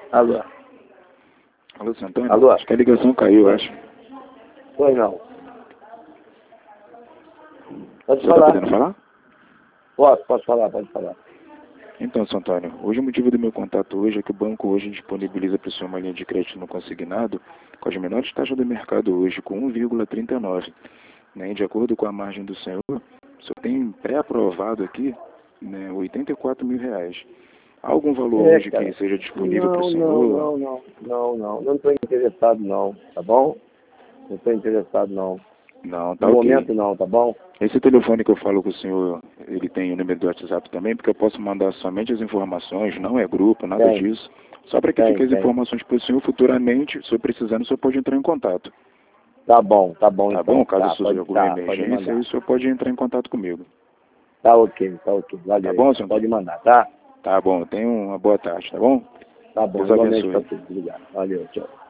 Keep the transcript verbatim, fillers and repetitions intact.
Alô. Alô, seu Antônio? Alô. Acho que a ligação caiu, eu acho. Pois não. Pode Você está falar. podendo falar? Posso, pode falar, pode falar. Então, seu Antônio, hoje o motivo do meu contato hoje é que o banco hoje disponibiliza para o senhor uma linha de crédito no consignado com as menores taxas do mercado hoje, com um vírgula trinta e nove. Né? De acordo com a margem do senhor, o senhor tem pré-aprovado aqui, né, oitenta e quatro mil reais. Há algum valor É, hoje cara. que seja disponível para o Não, senhor? não, não, não, não, não. Não estou interessado não, tá bom? Não estou interessado não. Não, tá No ok. momento não, tá bom? Esse telefone que eu falo com o senhor, ele tem o número do WhatsApp também, porque eu posso mandar somente as informações, não é grupo, nada Tem, disso. Só para que tem, fique as tem. informações para o senhor futuramente, se eu precisando, o senhor pode entrar em contato. Tá bom, tá bom Tá então. bom? Caso Tá, surja pode, alguma tá, pode emergência, aí mandar. o senhor pode entrar em contato comigo. Tá ok, tá ok. Tá Valeu bom, então. senhor? Pode mandar, tá? Tá bom, tenha uma boa tarde, tá bom? Tá bom, Deus igualmente abençoe. pra todos. Obrigado. Valeu, tchau.